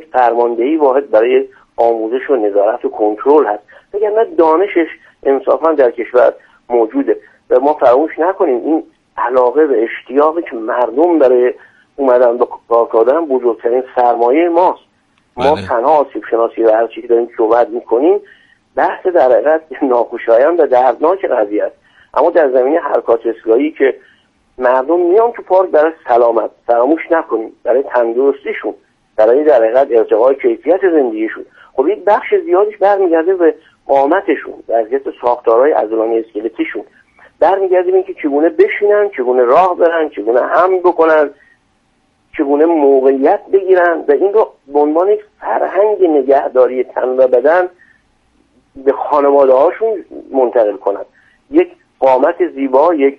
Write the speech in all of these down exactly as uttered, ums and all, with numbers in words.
فرماندهی واحد برای آموزش و نظارت و کنترل هست، وگرنه دانشش انصافا در کشور موجوده. و ما فراموش نکنیم این علاقه و اشتیاقی که مردم برای اومدن با کار کردن بزرگترین سرمایه ماست. ما بله. تنها آسیب شناسی و هر چیزی داریم صحبت میکنیم بحث در حقیقت ناخوشایند و دردناک قضیه است. اما در زمینه حرکات اصلاحی که مردم میان تو پارک برای سلامت، فراموش نکنیم برای تندرستیشون، برای در حقیقت ارتقای کیفیت زندگیشون، خب این بخش زیادیش برمیگرده به قامتشون، وضعیت ساختارهای عضلانی اسکلتیشون، برمیگرده به اینکه چگونه بشینن، چگونه راه برن، چگونه حمل بکنن، چگونه موقعیت بگیرن و این رو به عنوان یک فرهنگ نگهداری تن و بدن به خانواده هاشون منتقل کنن. یک قامت زیبا، یک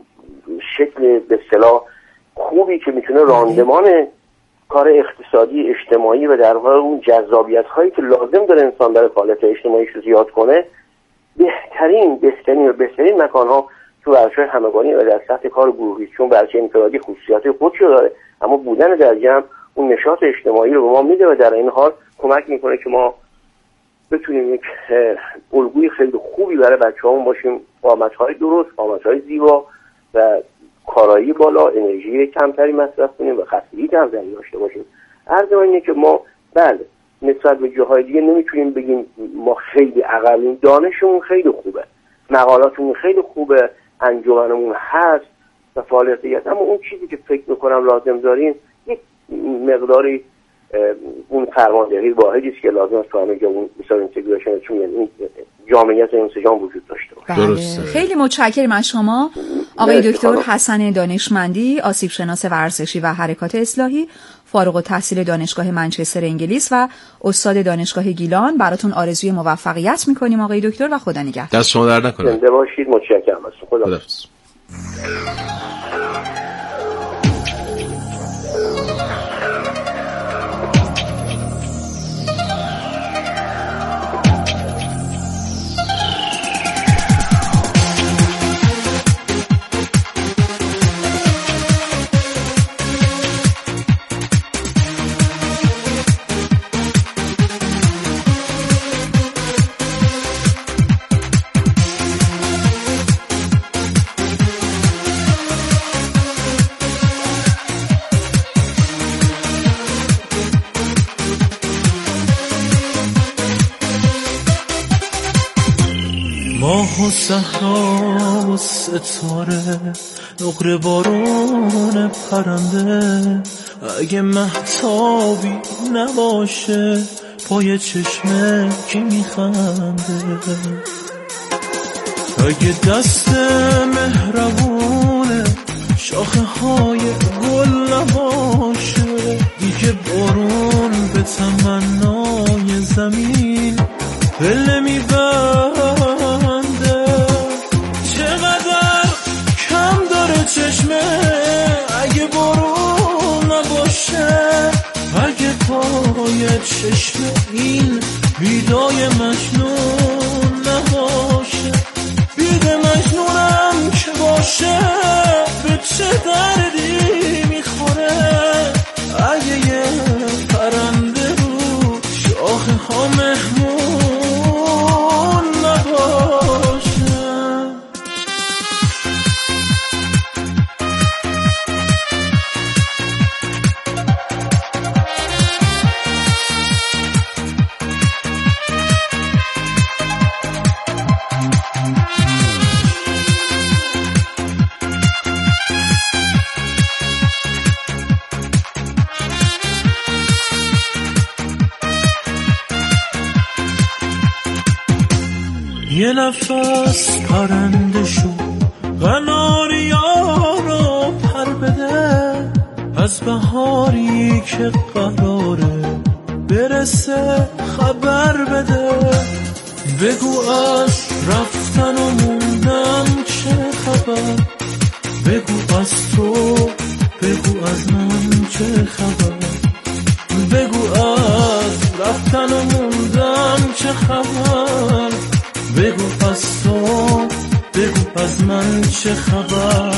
شکل به اصطلاح خوبی که میتونه راندمان کار اقتصادی اجتماعی و در واقع اون جذابیت هایی که لازم داره انسان برای فعالیت اجتماعیش رو زیاد کنه، بهترین بهترین و بهترین مکان ها تو ورزش‌های همگانی و در سطح کار گروهی، چون ورزش انفرادی خصوصیات خودشو داره اما بودن در جمع اون نشاط اجتماعی رو به ما میده و در این حال کمک میکنه که ما بتونیم یک الگوی خیلی خوبی برای بچه‌هامون باشیم، قامت‌های درست، قامت‌های زیبا و کارایی بالا، انرژی کمتری مصرف کنیم و خستگی کمتری داشته باشیم. عرض اینه که ما بله نسبت به جاهای دیگه نمیتونیم بگیم ما خیلی عقبیم، دانشمون خیلی خوبه، مقالاتمون خیلی خوبه، انجمنمون هست و فعالیتیت، اما اون چیزی که فکر میکنم لازم داریم یک مقداری اون فرماندهی واحدی است که لازم است تو همه جا اون مثلا اینتگریشن، چون این جامعیت انسجام وجود داشته باشه. درسته. خیلی متشکرم از شما آقای دکتر حسن دانشمندی، آسیب شناس ورزشی و حرکات اصلاحی، فارغ التحصیل دانشگاه منچستر انگلیس و استاد دانشگاه گیلان. براتون آرزوی موفقیت میکنیم آقای دکتر و خدا نگهدار. دست شما درد نکنه. زنده باشید. متشکرم ازتون. خدا حافظ. ماه و صحرا و ستاره، نقره بارون پرنده، اگه مهتابی نباشه پای چشمه کی میخنده، اگه دست مهربونه شاخه های گل نباشه، دیگه بارون به تمنای زمین دل نمیبنده، چقدر کم داره چشمه اگه بارون نباشه، اگه پای چشمه این بیدای مجنون نباشه، بیده مجنونم که باشه به چه دردی میخوره، اگه یه پرنده رو شاخه ها مهمون نباشه. یه نفس پرنده شو قناریا رو پر بده، از بهاری که قراره برسه خبر بده، بگو از رفتن و موندن چه خبر، بگو از تو، بگو از من چه خبر، بگو از رفتن و موندن چه خبر، بگو از تو، بگو از من چه خبر.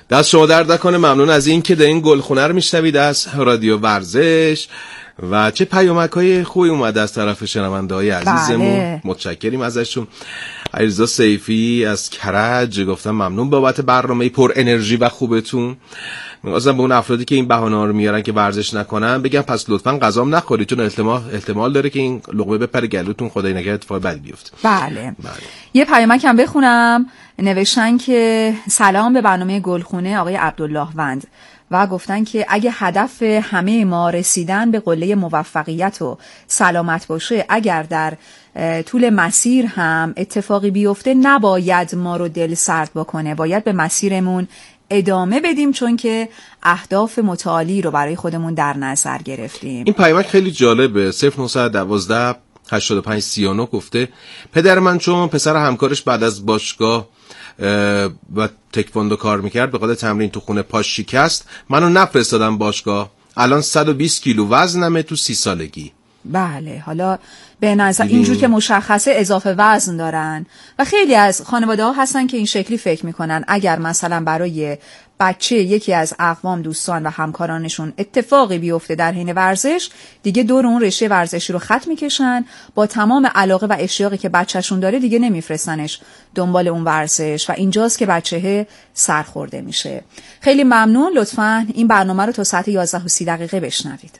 دست شما درد نکنه. ممنون از این که در این گلخونه رو میشنوید از رادیو ورزش و چه پیامک‌های خوبی اومده از طرف شنونده‌های عزیزمون. بله. متشکریم ازشون. علیرضا سیفی از کرج گفتم ممنون بابت برنامه پر انرژی و خوبتون. می‌خواستم به اون افرادی که این بهانه‌ها رو میارن که ورزش نکنن بگم پس لطفاً غذام نخورید، چون احتمال احتمال داره که این لقمه بپره گلوتون، خدای نگهدار اتفاق بدی بیفته. بله. بله. یه پیامک هم بخونم. نوشتن که سلام به برنامه گلخونه آقای عبدالله وند و گفتن که اگه هدف همه ما رسیدن به قله موفقیت و سلامت باشه، اگر در طول مسیر هم اتفاقی بیفته نباید ما رو دل سرد بکنه، باید به مسیرمون ادامه بدیم چون که اهداف متعالی رو برای خودمون در نظر گرفتیم. این پیامک خیلی جالبه. صفر نه یک دو هشتاد و پنج سی و نه گفته پدر من چون پسر همکارش بعد از باشگاه و تکواندو کار میکرد به خاطر تمرین تو خونه پاش شکست، منو نفرستادم باشگاه. الان صد و بیست کیلو وزنمه تو سی سالگی. بله، حالا به نظر اینجور که مشخصه اضافه وزن دارن و خیلی از خانواده ها هستن که این شکلی فکر میکنن اگر مثلا برای بچه یکی از اقوام دوستان و همکارانشون اتفاقی بیفته در حین ورزش، دیگه دور اون رشته ورزشی رو خط میکشن، با تمام علاقه و اشتیاقی که بچهشون داره دیگه نمیفرستنش دنبال اون ورزش و اینجاست که بچه سرخورده میشه. خیلی ممنون. لطفاً این برنامه رو تا ساعت یازده و سی دقیقه بشنوید.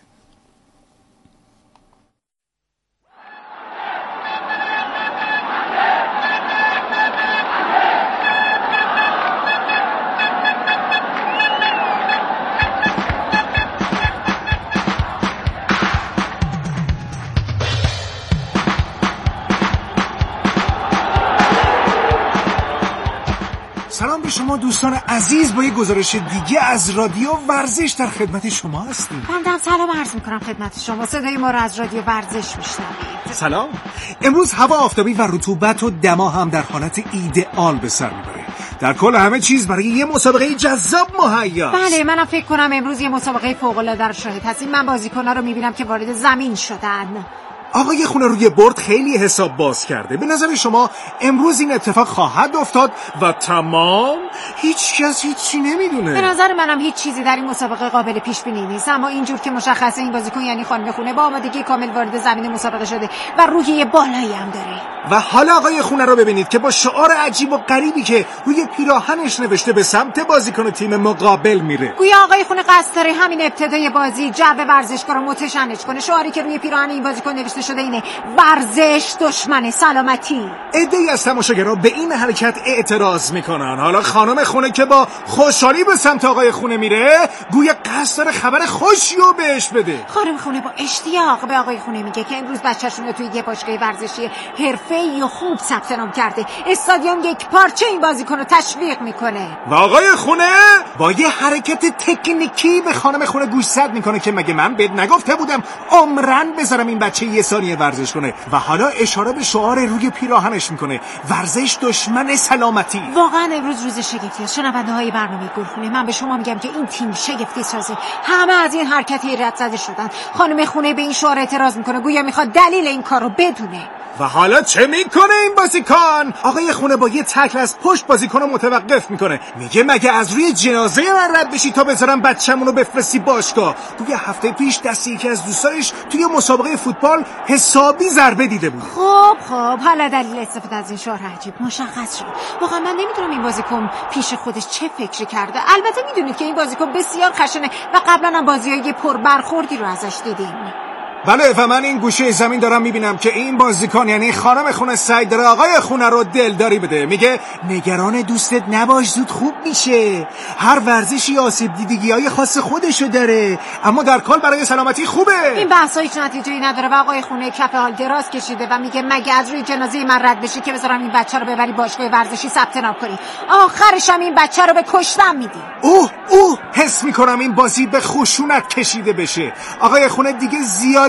سلام به شما دوستان عزیز، با یه گزارش دیگه از رادیو ورزش در خدمت شما هستیم. من سلام عرض میکنم خدمت شما. صدای ما رو از رادیو ورزش میشنوید. سلام. امروز هوا آفتابی و رطوبت و دما هم در حالت ایدئال به سر میبره. در کل همه چیز برای یه مسابقه جذاب مهیاست. بله، منم فکر کنم امروز یه مسابقه فوق العاده رو شاهد هستیم. من بازیکن‌ها رو میبینم که وارد زمین شدن. آقای خونه روی برد خیلی حساب باز کرده. به نظر شما امروز این اتفاق خواهد افتاد و تمام؟ هیچ کس هیچی نمیدونه. به نظر منم هیچ چیزی در این مسابقه قابل پیش بینی نیست، اما اینجور که مشخصه این بازیکن یعنی خانم خونه با آمادگی کامل وارد زمین مسابقه شده و روحیه بالایی هم داره. و حالا آقای خونه رو ببینید که با شعار عجیب و غریبی که روی پیراهنش نوشته به سمت بازیکن تیم مقابل میره. گویا آقای خونه قصد داره همین ابتدای بازی جو ورزشگاه رو متشنج کنه. شعاری که روی پیراهن این بازیکن نوشته شده اینه: ورزش دشمن سلامتی. عده‌ای از تماشاگرها به این حرکت اعتراض میکنن. حالا خانم خونه که با خوشحالی به سمت آقای خونه میره، گویا قصد داره خبر خوشی رو بهش بده. خانم خونه با اشتیاق به آقای خونه میگه که امروز بچه‌شون رو توی یه باشگاه ورزشی حرفه‌ای و خوب ثبت نام کرده. استادیوم یک پارچه این بازیکن رو تشویق میکنه. و آقای خونه با یه حرکت تکنیکی به خانم خونه گوشزد میکنه که مگه من بهت نگفته بودم عمرن بذارم این بچه یه ثانیه ورزش کنه. و حالا اشاره به شعار روی پیراهنش میکنه: ورزش دشمن سلامتی. واقعا امروز روز شگفتی است. شنونده های برنامه گلخونه، من به شما میگم که این تیم شگفتی سازه. همه از این حرکت حیرت زده شدن. خانم خونه به این شعار اعتراض میکنه، گویا میخواد دلیل این کارو بدونه. و حالا چه میکنه این بازیکن؟ آقای خونه با یه تکل از پشت بازیکن رو متوقف میکنه. میگه مگه از روی جنازه من رد بشی تا بذارم بچه‌مون رو بفرستی باشگاه؟ گویا هفته پیش دست یکی از دوستانش توی مسابقه فوتبال حسابی ضربه دیده بود. خب خب حالا دلیل استفاده از این شعار عجیب مشخص شد. واقعا من نمیدونم این بازیکن پیش خودش چه فکری کرده. البته میدونید که این بازیکن بسیار خشنه و قبلا هم بازیای پر برخوردی رو ازش دیدیم. بله، و من این گوشه زمین دارم میبینم که این بازیکن یعنی خانم خونه سعی داره آقای خونه رو دلداری بده. میگه نگران دوستت نباش، زود خوب میشه. هر ورزشی آسیب دیدگی‌های خاص خودشو داره، اما در کل برای سلامتی خوبه. این بحثا هیچ نتیجه‌ای نداره و آقای خونه کف حال دراز کشیده و میگه مگه از روی جنازه من رد بشی که بذارم این بچه رو ببری باشگاه ورزشی ثبت نام کنی؟ آخرش هم این بچه رو به کشتن میدی. اوه اوه حس میکنم این بازی به خشونت کشیده بشه. آقای خونه دیگه زیادی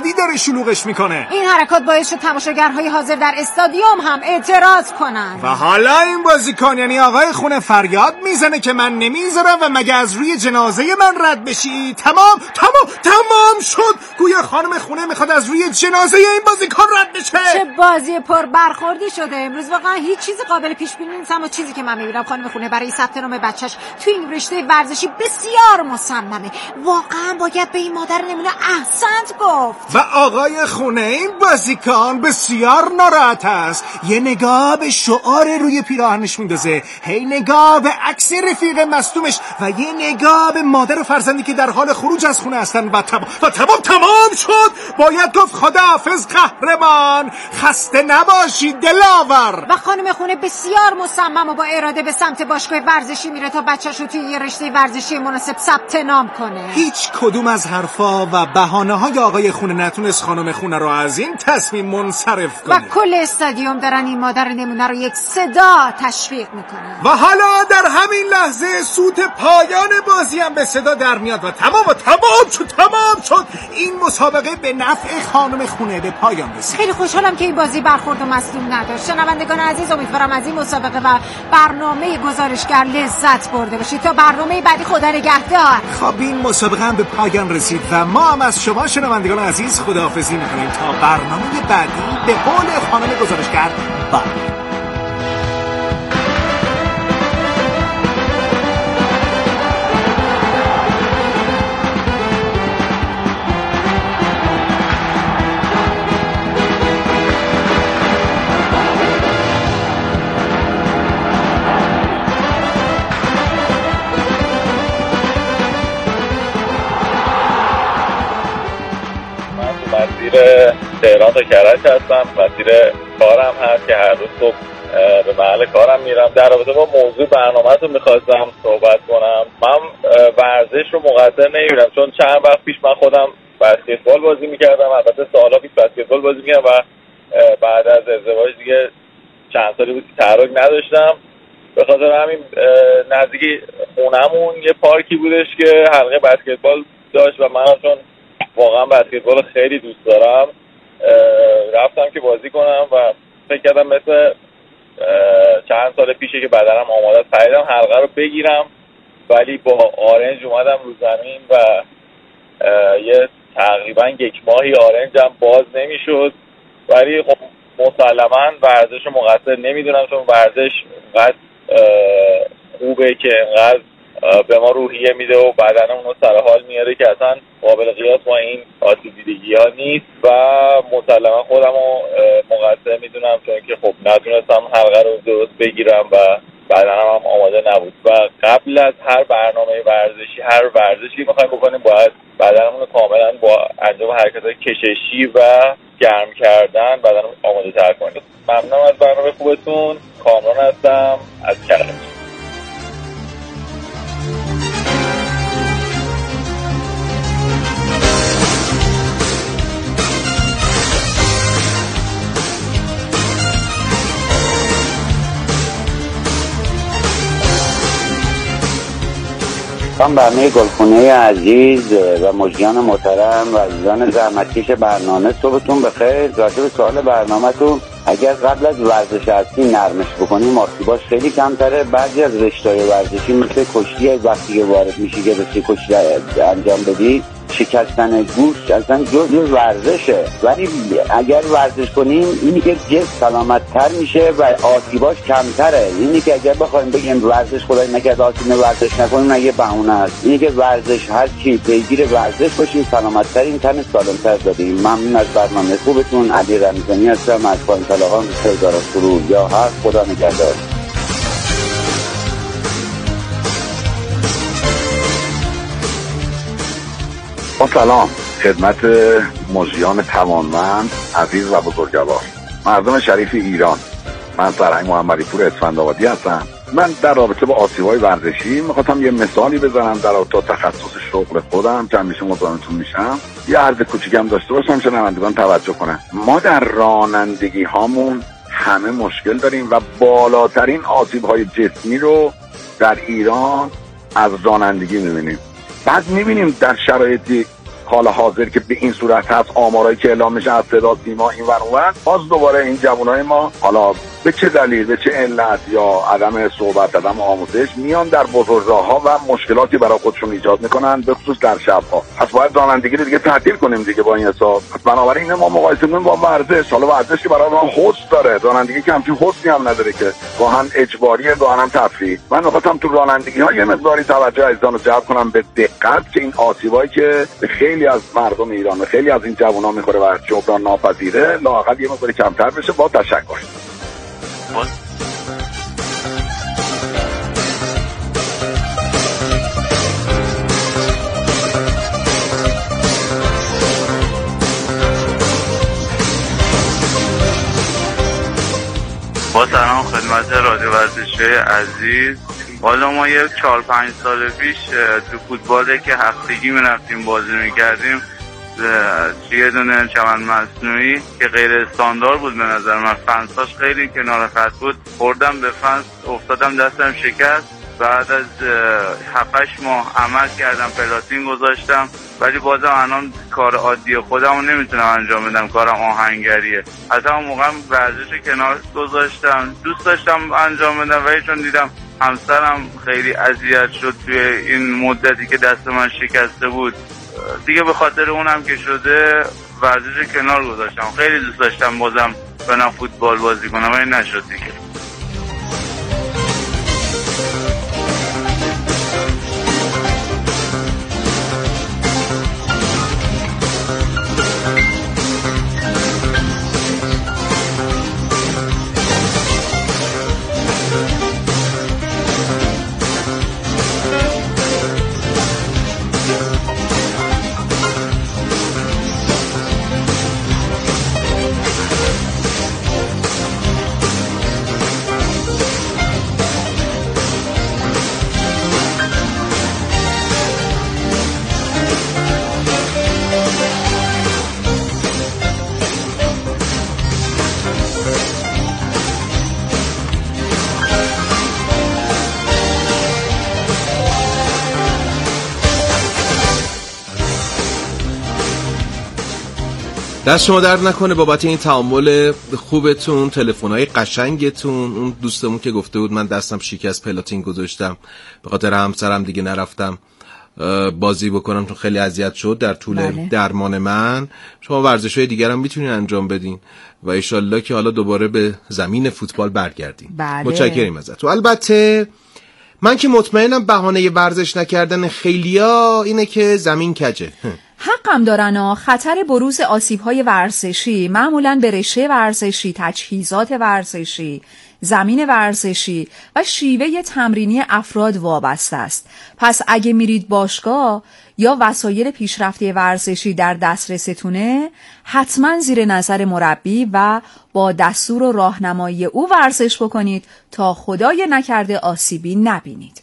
بعدی داره شلوغش میکنه. این حرکات باعث شد تماشاگرهای حاضر در استادیوم هم اعتراض کنن. و حالا این بازیکن یعنی آقای خونه فریاد میزنه که من نمیذارم و مگه از روی جنازه من رد بشی؟ تمام تمام تمام شد. گویا خانم خونه میخواد از روی جنازه این بازیکن رد بشه. چه بازی پر برخوردی شده امروز. واقعا هیچ چیزی قابل پیش بینی نیست، اما چیزی که من میبینم خانم خونه برای ثبت نام بچه‌ش تو این رشته ورزشی بسیار مصممه. واقعا باید به این مادر نمونه احسنت گفت. و آقای خونه این بازیکن بسیار ناراحت است. یه نگاه به شعار روی پیراهنش میندازه، هی نگاه به عکس رفیق مصدومش و یه نگاه به مادر و فرزندی که در حال خروج از خونه هستن. و تمام و تمام تمام شد. باید گفت خداحافظ قهرمان، خسته نباشی دلاور. و خانم خونه بسیار مصمم و با اراده به سمت باشگاه ورزشی میره تا بچه‌شو توی یه رشته ورزشی مناسب ثبت نام کنه. هیچ کدوم از حرفا و بهانه‌های آقای خونه نتونست خانم خونه رو از این تصمیم منصرف کنه. و کل استادیوم دارن این مادر نمونه رو یک صدا تشویق میکنن. و حالا در همین لحظه سوت پایان بازی هم به صدا در میاد و تمام و تمام شد تمام شد. این مسابقه به نفع خانم خونه به پایان رسید. خیلی خوشحالم که این بازی برخورد و مصدوم نداشت. شنوندگان عزیز، امیدوارم از این مسابقه و برنامه گزارشگر لذت برده باشید. تا برنامه بعدی خدا نگهدار. خب این مسابقه هم به پایان رسید و ما هم از شما شنوندگان عزیز خداحافظی میکنیم تا برنامه بعدی. به قول خانم گزارشگر با مسیر تهران تا کرج هستم. مسیر کارم هست که هر روز صبح به محل کارم میرم. در رابطه با موضوع برنامه‌تون میخواستم صحبت کنم. من ورزش رو مقصر نمیبینم، چون چند وقت پیش من خودم بسکتبال بازی میکردم. البته سالا پیش بسکتبال بازی میکردم و بعد از ازدواج دیگه چند سالی بود که تحرک نداشتم. به خاطر همین نزدیک خونمون یه پارکی بودش که حلقه بسکتبال داشت و من چون واقعا بسکتبال خیلی دوست دارم رفتم که بازی کنم و فکر کردم مثل چند سال پیشه که بدنم آماده است پریدم حلقه رو بگیرم، ولی با آرنج اومدم رو زمین و یه تقریبا یک ماهی آرنجم باز نمیشد. ولی خب مسلما ورزش رو مقصر نمیدونم، چون ورزش انقدر خوبه که انقدر به ما روحیه میده و بدنمون رو سر حال میاره که اصلا قابل قیاس با این آسیب دیدگی ها نیست. و مسلما خودم رو مقصر میدونم، چون که خب نتونستم حلقه رو درست بگیرم و بدنم هم آماده نبود. و قبل از هر برنامه ورزشی، هر ورزشی میخوایم بکنیم، باید بدنمون رو کاملا با انجام حرکت‌های کششی و گرم کردن بدنمون آماده تر کنیم. ممنونم از برنامه خوبتون. کامران هستم از کرج. هم برنامه گلخونه عزیز و مجریان محترم و عزیزان زحمتکش برنامه، صبحتون بخیر. راجع به سوال برنامه‌تون، اگر قبل از ورزش اصلی نرمش بکنیم آسیباش خیلی کمتره. بعضی از رشته‌های ورزشی مثل کشتی وقتی که وارد میشی که رشته کشتی انجام بدی، شکستن گوشت اصلا جزء ورزشه. ولی اگر ورزش کنیم اینی که جسم سلامت‌تر میشه و آسیباش کمتره. اینی که اگر بخوایم بگیم ورزش خدای نکرده آسیب ورزش نکنیم نه، یه بهونه است. اینی که ورزش هر چی پیگیر ورزش باشیم سلامت‌ترین، تن سالم‌تر داریم. ممنون از برنامه خوبتون. علی رمضانی هستم از پایین‌طلاقان سردار فرو. یا هر خدا نگهدار. با سلام خدمت مجریان توانمند عزیز و بزرگوار، مردم شریف ایران. من سرهنگ محمدی پور اسفندآبادی هستم. من در رابطه با آسیب‌های ورزشی می‌خواستم یه مثالی بزنم در رابطه با تخصص شغل خودم که همیشه مزاحمتون میشم. یه عرض کوچیکم داشته باشم شنوندگان توجه کنن. ما در رانندگی هامون همه مشکل داریم و بالاترین آسیب‌های جسمی رو در ایران از رانندگی می‌بینیم. بعد می‌بینیم در شرایطی حال حاضر که به این صورت هست، آمارایی که اعلام میشه از صدا سیما این ور اون ور، باز دوباره این جوانای ما حالا به چه دلیل، به چه علت یا عدم صحبت، عدم آموزش، میان در بزرگراه‌ها و مشکلاتی برای خودشون ایجاد میکنن، به خصوص در شب‌ها. پس باید رانندگی رو دیگه تعطیل کنیم دیگه با این حساب. بنابراین ما مقایسه می‌کنیم با ورزش. حالا ورزش که برای ما حس داره، رانندگی که همچین حسی هم نداره که گاهن اجباریه گاهن هم تفریح. من می‌خواستم تو رانندگی‌ها یه مقداری توجه عزیزان رو جلب کنم به دقت که این آسیبایی که به خیلی از مردم ایران و خیلی از این جوونا می‌خوره و جبران ناپذیره، لااقل یه مقداری کمتر بشه. با تشکر. با سلام خدمت رادیو ورزشی عزیز. والا ما یه چهار پنج سال پیش تو فوتباله که هفتگی میرفتیم بازی میکردیم، یه دونه چمن مصنوعی که غیر استاندار بود به نظر من، فنساش خیلی کنار خط بود، خوردم به فنس، افتادم دستم شکست. بعد از هفتش ماه عمل کردم، پلاتین گذاشتم، ولی بازم الان کار عادی خودمو نمیتونم انجام بدم، کارم آهنگریه. از همون موقع ورزش کنار گذاشتم، دوست داشتم انجام بدم ولی چون دیدم همسرم خیلی اذیت شد توی این مدتی که دست من شکسته بود، دیگه به خاطر اونم که شده ورزش کنار گذاشتم. خیلی دوست داشتم بازم برم فوتبال بازی کنم ولی نشد دیگه. دست شما درد نکنه بابت این تعامل خوبتون، تلفن‌های قشنگتون. اون دوستمون که گفته بود من دستم شکست پلاتین گذاشتم، به خاطر همسرم دیگه نرفتم بازی بکنم چون خیلی اذیت شد در طول بله. درمان من. شما ورزش‌های دیگر هم میتونین انجام بدین و ان شاءالله که حالا دوباره به زمین فوتبال برگردین. بله. متشکرم ازتون. البته من که مطمئنم بهانه ورزش نکردن خیلیا اینه که زمین کجه. حقم دارن ها. خطر بروز آسیب‌های ورزشی معمولاً به رشته ورزشی، تجهیزات ورزشی، زمین ورزشی و شیوه تمرینی افراد وابسته است. پس اگه میرید باشگاه یا وسایل پیشرفته ورزشی در دسترستونه، حتما زیر نظر مربی و با دستور و راهنمایی او ورزش بکنید تا خدای نکرده آسیبی نبینید.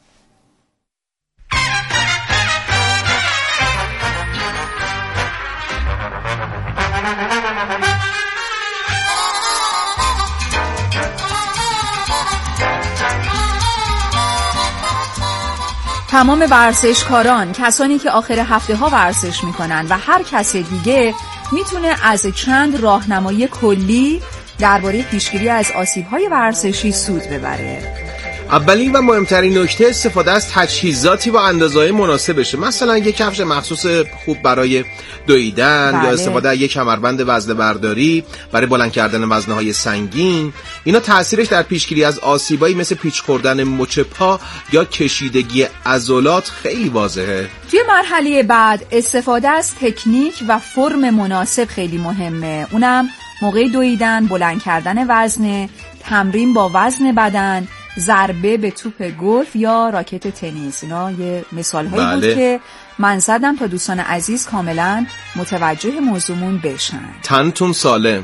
تمام ورزشکاران، کسانی که آخر هفته ها ورزش میکنن و هر کس دیگه میتونه از چند راهنمایی کلی درباره پیشگیری از آسیب‌های ورزشی سود ببره. اولین و مهمترین نکته استفاده از تجهیزاتی با اندازه‌های مناسبشه. مثلا یک کفش مخصوص خوب برای دویدن بله. یا استفاده از یک کمربند وزنه برداری برای بلند کردن وزنه‌های سنگین. اینا تأثیرش در پیشگیری از آسیبایی مثل پیچ خوردن مچ پا یا کشیدگی عضلات خیلی واضحه. توی مرحله بعد استفاده از تکنیک و فرم مناسب خیلی مهمه. اونم موقع دویدن، بلند کردن وزنه، تمرین با وزن بدن، ضربه به توپ گلف یا راکت تنیس. اینا یه مثال هایی بله. بود که من زدم تا دوستان عزیز کاملا متوجه موضوعمون بشن. تنتون سالم.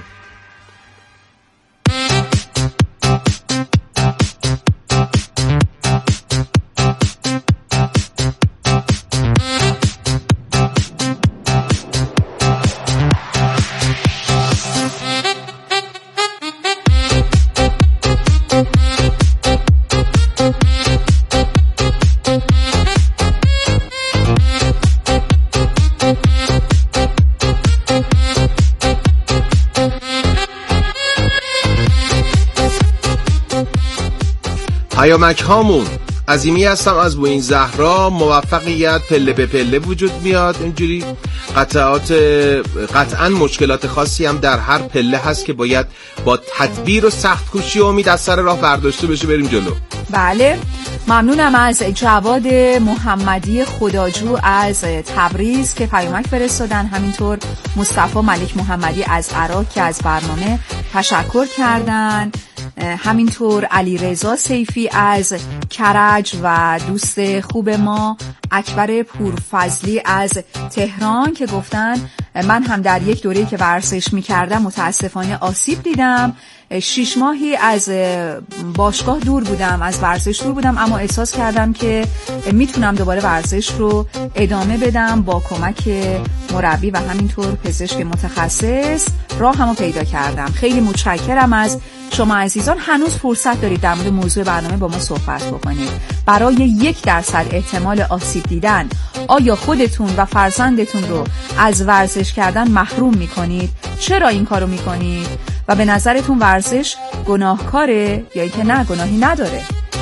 پیامک هامون عظیمی هستم از بوین زهرا. موفقیت پله به پله وجود میاد، اینجوری قطعات قطعا مشکلات خاصی هم در هر پله هست که باید با تدبیر و سخت کوشی و امید از سر راه برداشته بشه بریم جلو. بله ممنونم از جواد محمدی خداجو از تبریز که پیامک فرستادن، همینطور مصطفی ملک محمدی از عراق که از برنامه تشکر کردن، همینطور علی رضا سیفی از کرج و دوست خوب ما اکبر پورفضلی از تهران که گفتن من هم در یک دوره‌ای که ورزش می‌کردم متاسفانه آسیب دیدم، شش ماهی از باشگاه دور بودم، از ورزش دور بودم، اما احساس کردم که میتونم دوباره ورزش رو ادامه بدم با کمک مربی و همینطور پزشک متخصص راهمو پیدا کردم. خیلی متشکرم از شما عزیزان. هنوز فرصت دارید در مورد موضوع برنامه با ما صحبت بکنید. برای یک درصد احتمال آسیب دیدن آیا خودتون و فرزندتون رو از ورزش کردن محروم میکنید؟ چرا این کارو میکنید؟ و به نظرتون ورزش گناهکاره یا اینکه نه گناهی نداره؟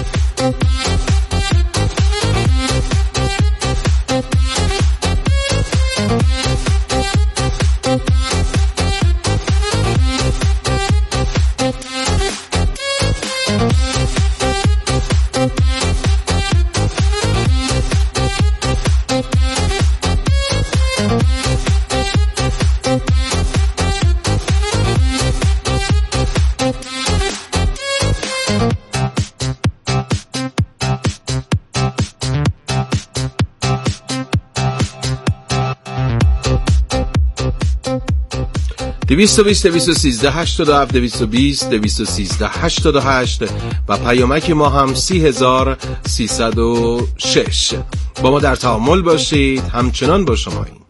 دویست و بیست دویست و سیزده هشتاد و هفت دویست و بیست دویست و سیزده هشتاد و هشت و پیامک ما هم سی هزار سیصد و شش. با ما در تعامل باشید، همچنان با شما این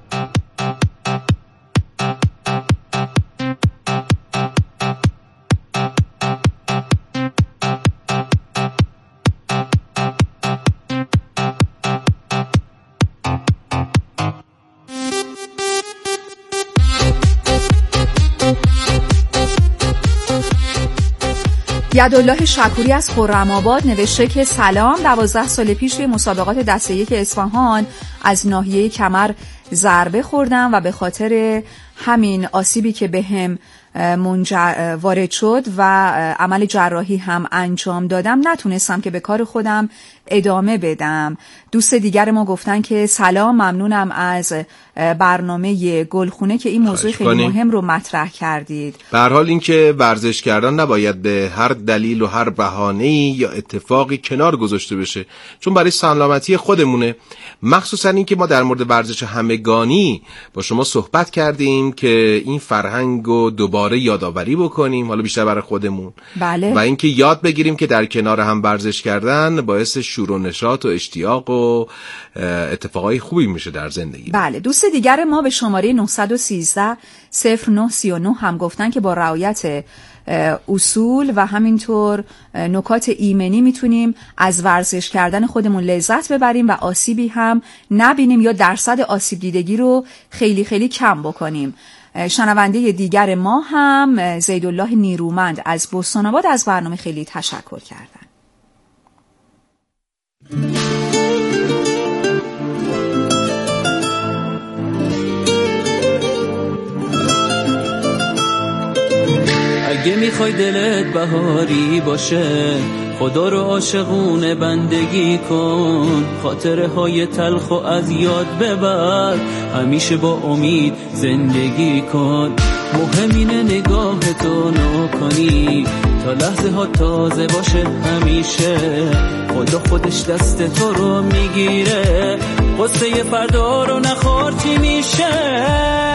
یدالله شکوری از خرم‌آباد نوشته که سلام، دوازده سال پیش توی مسابقات دسته یک اصفهان از ناحیه کمر ضربه خوردم و به خاطر همین آسیبی که بهم منج... وارد شد و عمل جراحی هم انجام دادم نتونستم که به کار خودم ادامه بدم. دوست دیگر ما گفتن که سلام، ممنونم از برنامه گلخونه که این موضوع خیلی مهم رو مطرح کردید. به هر حال اینکه ورزش کردن نباید به هر دلیل و هر بهانه‌ای یا اتفاقی کنار گذاشته بشه، چون برای سلامتی خودمونه. مخصوصا اینکه ما در مورد ورزش همگانی با شما صحبت کردیم که این فرهنگ رو دوباره یادآوری بکنیم، حالا بیشتر برای خودمون. بله. و اینکه یاد بگیریم که در کنار هم ورزش کردن باعث شور و نشاط و اشتیاق و اتفاقای خوبی میشه در زندگی. بله. دوست دیگر ما به شماره نه یک سه صفر نه سه نه هم گفتن که با رعایت اصول و همینطور نکات ایمنی میتونیم از ورزش کردن خودمون لذت ببریم و آسیبی هم نبینیم یا درصد آسیب دیدگی رو خیلی خیلی کم بکنیم. شنونده دیگر ما هم زیدالله نیرومند از بستان‌آباد از برنامه خیلی تشکر کردن. اگه میخوای دلت بهاری باشه، خدا رو عاشقونه بندگی کن، خاطره های تلخ و از یاد ببر، همیشه با امید زندگی کن. مهمینه نگاه تو نکنی تا لحظه ها تازه باشه، همیشه خدا خودش دست تو رو میگیره، قصه فردا رو نخور چی میشه.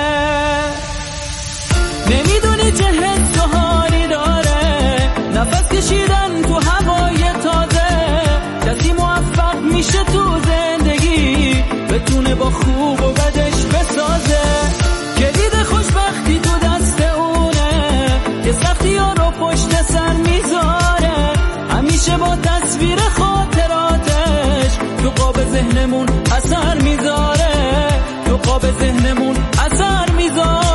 نمیدونی چه حس و حالی داره نفس کشیدن تو هوای تازه، کسی موفق میشه تو زندگی بتونه با خوب و بدش بسازه، کلید خوشبختی تو دست اونه که سختی ها رو پشت سر میذاره، همیشه با تصویر خاطراتش تو قاب ذهنمون اثر میذاره، تو قاب ذهنمون اثر میذاره.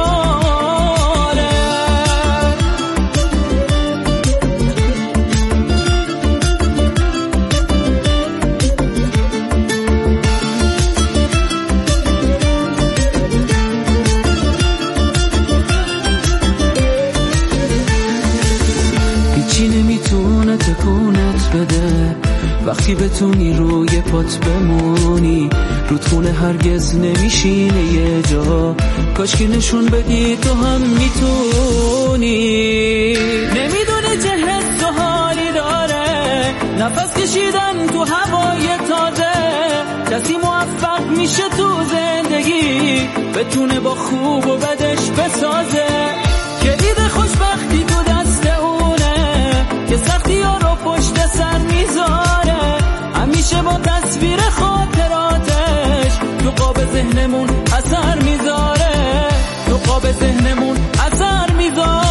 وقتی بتونی روی پات بمونی، رودخونه هرگز نمیشینه یه جا، کاش که نشون بدی تو هم میتونی. نمیدونی چه حس و حالی داره نفس کشیدن تو هوای تازه، کسی موفق میشه تو زندگی بتونه با خوب و بدش بسازه، کلید خوشبختی تو دست اونه که سختی ها رو پشت سر میذاره، همیشه با تصویر خاطراتش تو قاب ذهنمون اثر میذاره، تو قاب ذهنمون اثر میذاره.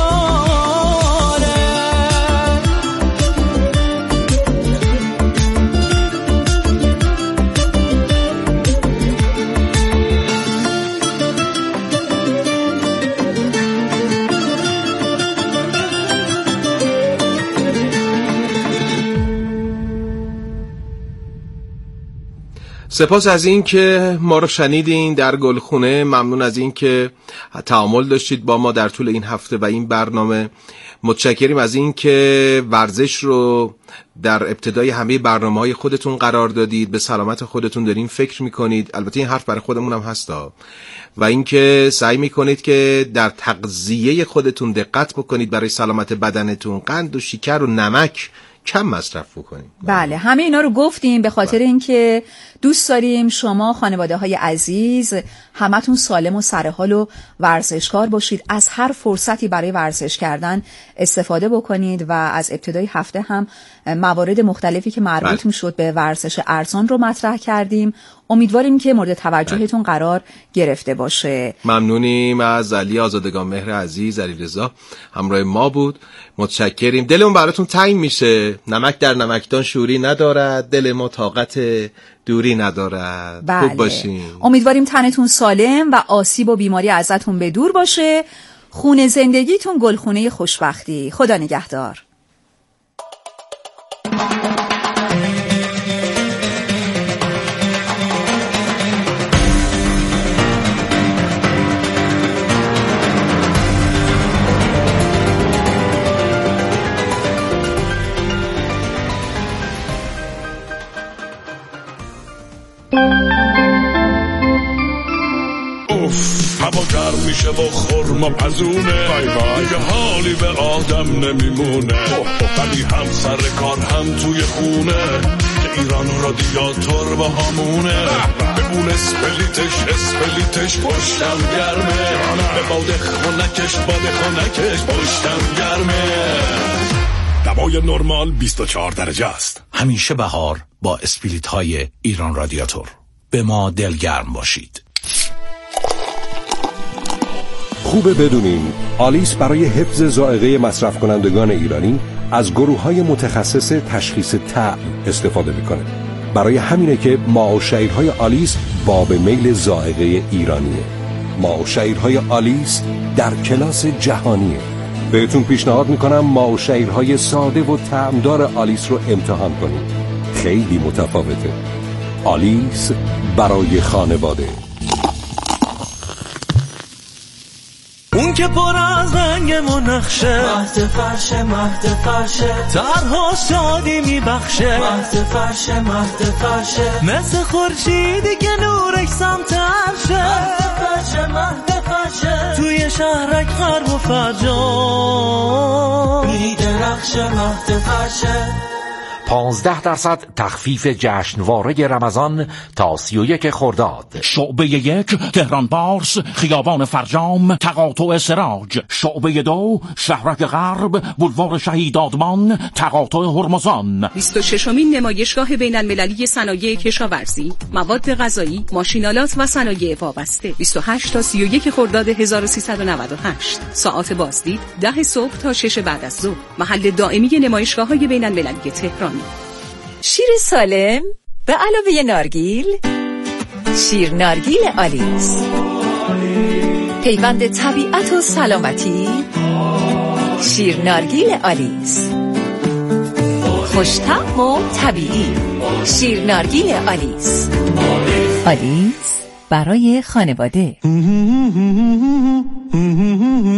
سپاس از این که ما رو شنیدین در گلخونه. ممنون از این که تعامل داشتید با ما در طول این هفته و این برنامه. متشکریم از این که ورزش رو در ابتدای همه برنامه‌های خودتون قرار دادید، به سلامت خودتون دارین فکر میکنید. البته این حرف برای خودمون هم هستا. و اینکه سعی میکنید که در تغذیه خودتون دقت بکنید برای سلامت بدنتون، قند و شکر و نمک کم مصرف بکنیم. بله، همه اینا رو گفتیم به خاطر اینکه دوست داریم شما خانواده های عزیز همتون سالم و سرحال و ورزشکار باشید، از هر فرصتی برای ورزش کردن استفاده بکنید و از ابتدای هفته هم موارد مختلفی که مربوط بله. میشد به ورزش ارزان رو مطرح کردیم. امیدواریم که مورد توجهتون بله. قرار گرفته باشه. ممنونیم از علی آزادگان مهر عزیز، علیرضا همراه ما بود. متشکریم. دلمون براتون تنگ میشه. نمک در نمکدان شوری ندارد، دل ما طاقت دوری ندارد. بله. خوب باشین. امیدواریم تنتون سالم و آسیب و بیماری ازتون به دور باشه. خونه زندگیتون گلخونه خوشبختی. خدا نگهدار. هوا گرم میشه و خورما پزونه، دیگه حالی به آدم نمیمونه، ولی هم سر کار هم توی خونه که ایران رادیاتور با همونه، ببون اسپلیتش اسپلیتش پشتم گرمه، به باد خونکش باد خونکش پشتم گرمه. دوای نرمال بیست و چهار درجه است. همیشه بهار با اسپلیت های ایران رادیاتور. به ما دلگرم باشید. خوبه بدونین آلیس برای حفظ ذائقه مصرف کنندگان ایرانی از گروه‌های متخصص تشخیص طعم استفاده میکنه. برای همینه که ماء و شعیرهای آلیس باب میل ذائقه ایرانیه. ماء و شعیرهای آلیس در کلاس جهانیه. بهتون پیشنهاد میکنم ماء و شعیرهای ساده و طعمدار آلیس رو امتحان کنید. خیلی متفاوته. آلیس برای خانواده. اون که پر از رنگ منخشه، مهد فرشه مهد فرشه، ترها شادی میبخشه، مهد فرشه مهد فرشه، مثل خورشیدی که نورش سمترشه، مهد فرشه مهد فرشه، توی شهرک غرب و فرجام میدرخشه، مهد فرشه. پانزده درصد تخفیف جشنواره رمضان تا سی و یک خرداد. شعبه یک تهران بارس خیابان فرجام تقاطع سراج. شعبه دو شهرک غرب بولوار شهید آدمان تقاطع هرمزان. بیست و ششمین نمایشگاه بین المللی صنایع کشاورزی، مواد غذایی، ماشینالات و صنایع وابسته. بیست و هشت تا سی و یک خرداد هزار و سیصد و نود و هشت. ساعات بازدید ده صبح تا شش بعد از ظهر. محل دائمی نمایشگاه‌های بین المللی تهران. شیر سالم به علاوه نارگیل، شیر نارگیل آلیس، پیوند طبیعت و سلامتی. شیر نارگیل آلیس، خوش‌طعم و طبیعی. شیر نارگیل آلیس، آلیس برای خانواده.